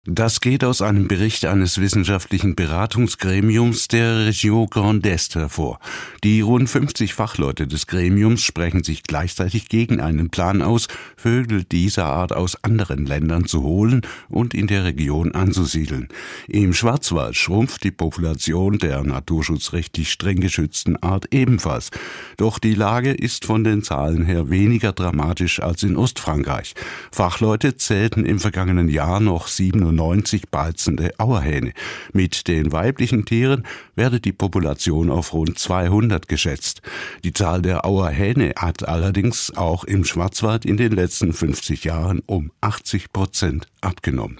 Das geht aus einem Bericht eines wissenschaftlichen Beratungsgremiums der Région Grand Est hervor. Die rund 50 Fachleute des Gremiums sprechen sich gleichzeitig gegen einen Plan aus, Vögel dieser Art aus anderen Ländern zu holen und in der Region anzusiedeln. Im Schwarzwald schrumpft die Population der naturschutzrechtlich streng geschützten Art ebenfalls. Doch die Lage ist von den Zahlen her weniger dramatisch als in Ostfrankreich. Fachleute zählten im vergangenen Jahr noch 97 balzende Auerhähne. Mit den weiblichen Tieren werde die Population auf rund 200 geschätzt. Die Zahl der Auerhähne hat allerdings auch im Schwarzwald in den letzten 50 Jahren um 80% abgenommen.